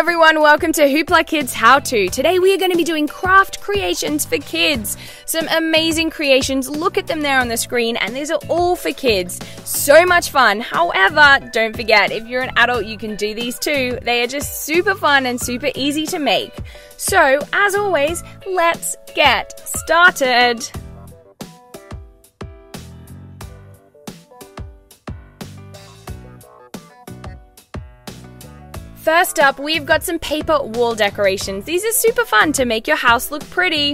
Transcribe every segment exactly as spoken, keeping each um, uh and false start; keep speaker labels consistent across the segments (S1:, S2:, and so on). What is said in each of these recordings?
S1: everyone, welcome to Hoopla Kids How To. Today we are going to be doing craft creations for kids. Some amazing creations, look at them there on the screen, and these are all for kids. So much fun. However, don't forget, if you're an adult you can do these too. They are just super fun and super easy to make. So, as always, let's get started. First up, we've got some paper wall decorations. These are super fun to make your house look pretty.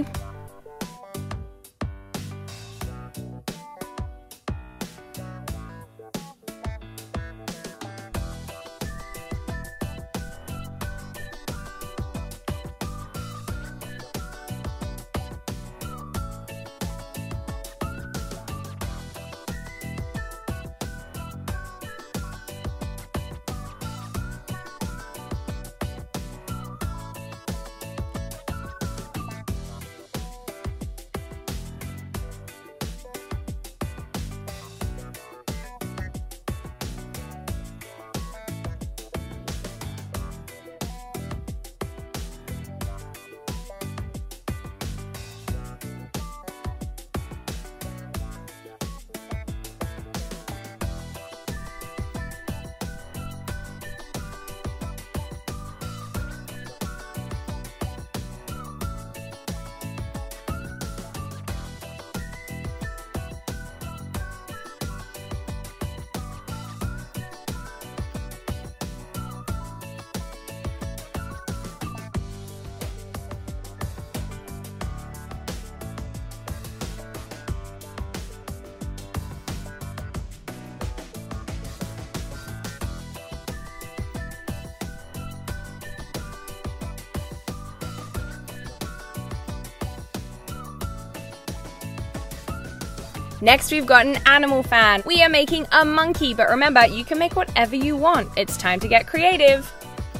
S1: Next, we've got an animal fan. We are making a monkey, but remember, you can make whatever you want. It's time to get creative.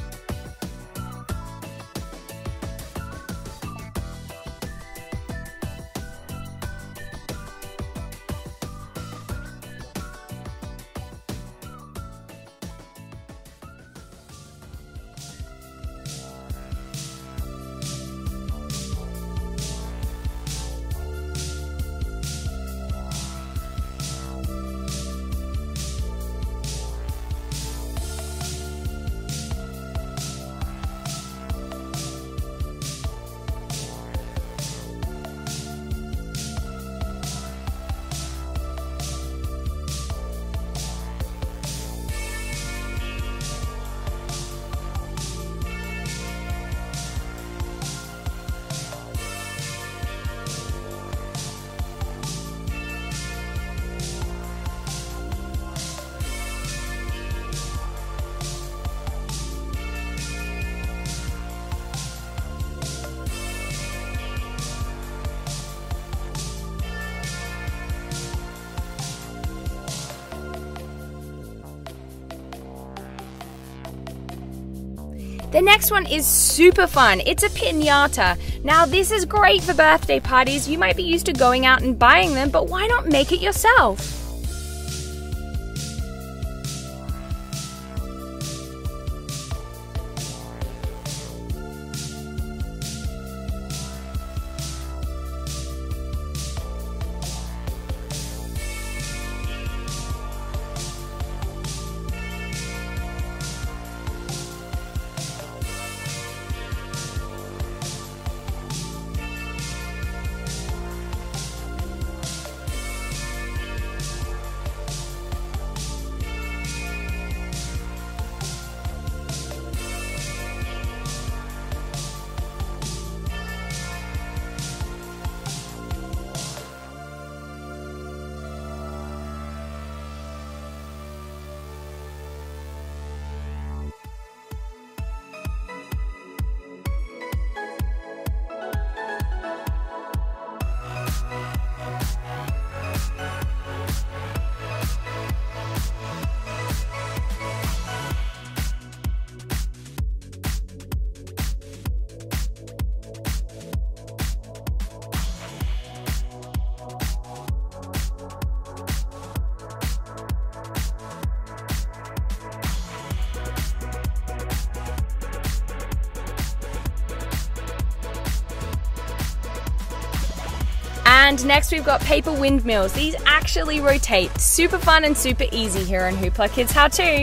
S1: The next one is super fun. It's a piñata. Now, this is great for birthday parties. You might be used to going out and buying them, but why not make it yourself? And next we've got paper windmills. These actually rotate. Super fun and super easy here on Hoopla Kids How To.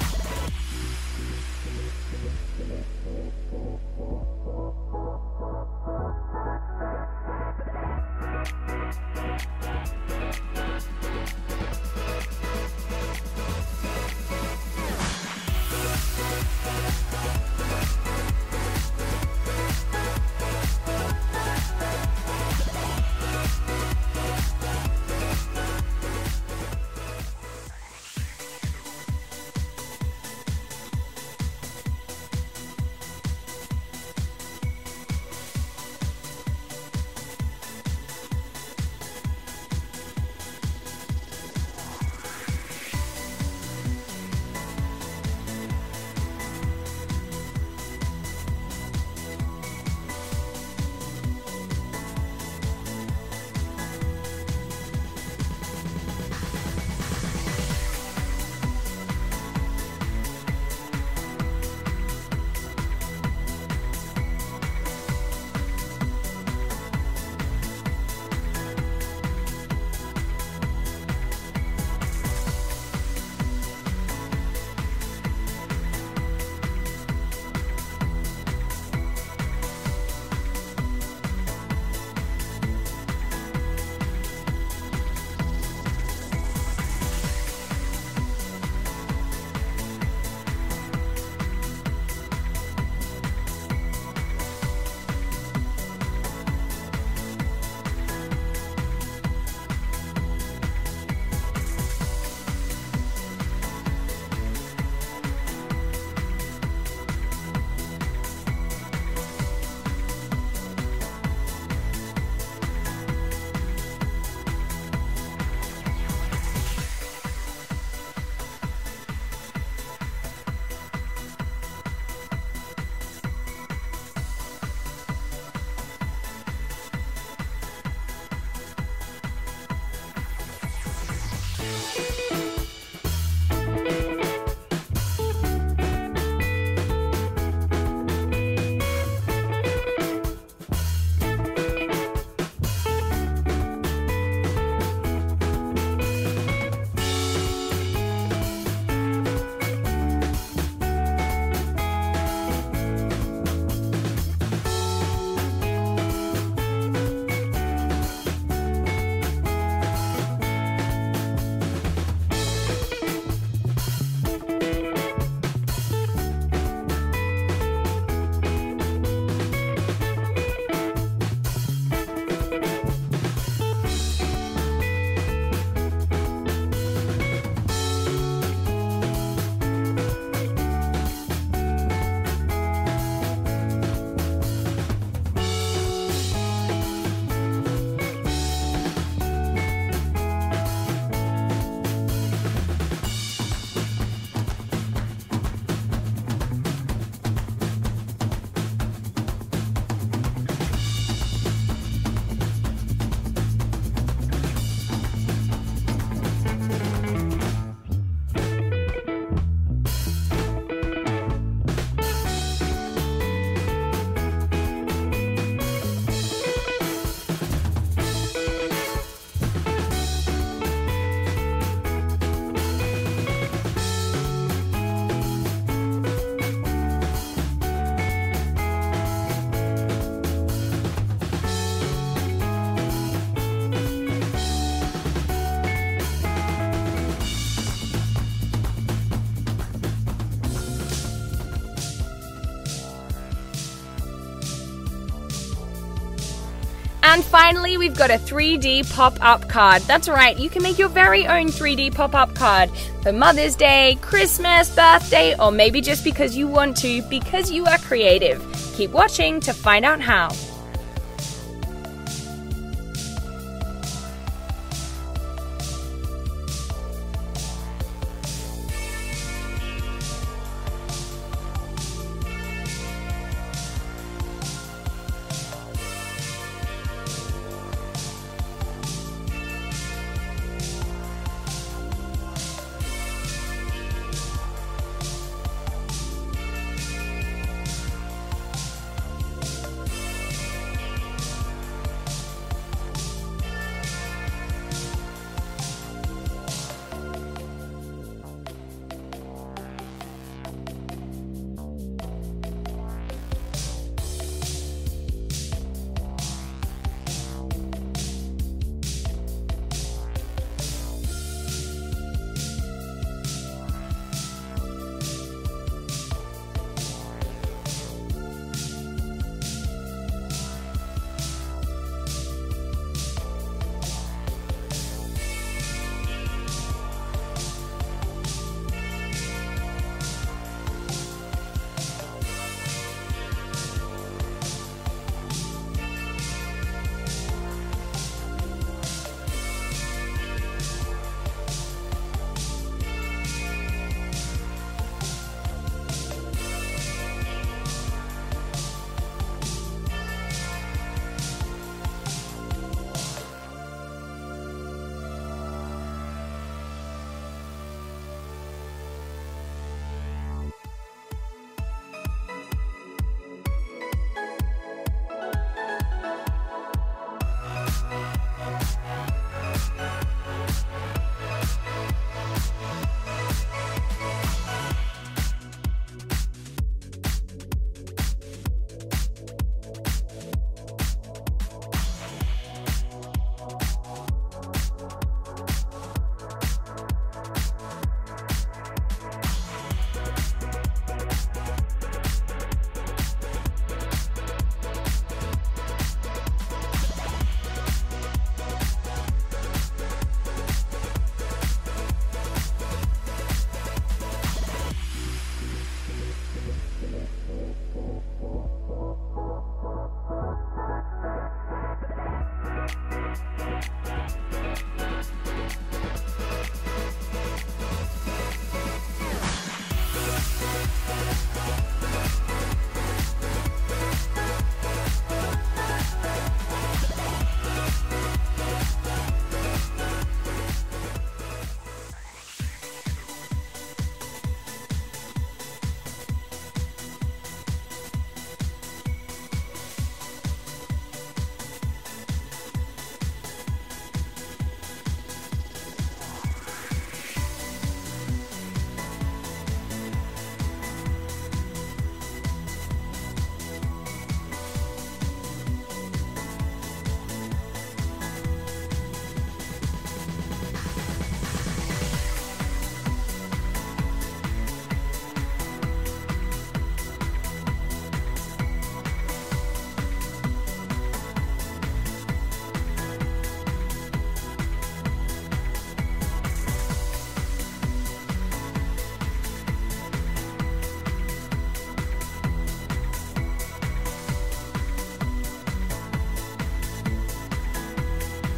S1: And finally, we've got a three D pop-up card. That's right, you can make your very own three D pop-up card for Mother's Day, Christmas, birthday, or maybe just because you want to, because you are creative. Keep watching to find out how.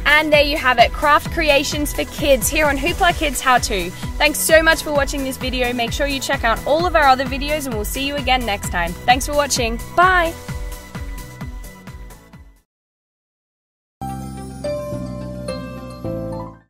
S1: And there you have it, craft creations for kids here on Hoopla Kids How To. Thanks so much for watching this video. Make sure you check out all of our other videos and we'll see you again next time. Thanks for watching. Bye!